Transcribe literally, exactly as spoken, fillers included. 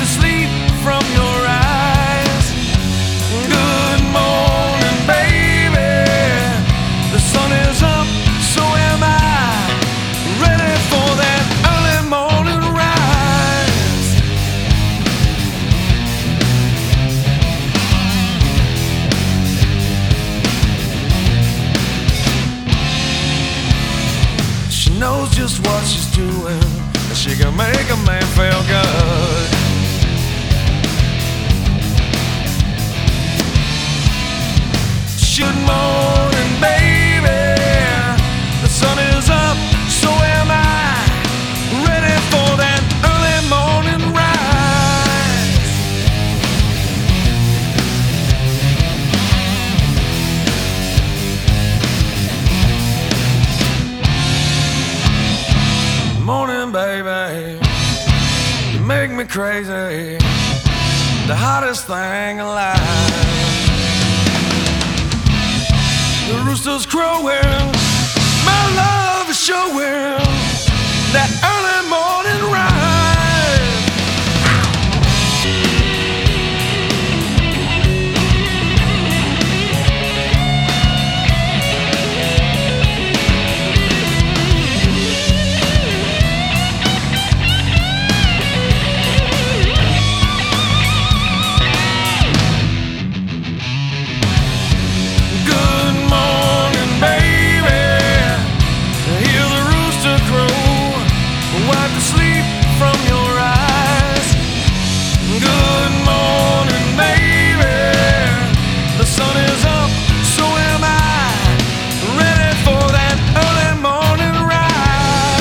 the sleep from your eyes. Good morning, baby. The sun is up, so am I. Ready for that early morning rise. She knows just what she's doing, and she can make a man feel good. Good morning, baby. The sun is up, so am I. Ready for that early morning rise. Morning, baby. You make me crazy. The hottest thing alive. The rooster's crowing, my love is showing that early morning rise. Good morning, baby. Hear the rooster crow. Wipe the sleep from your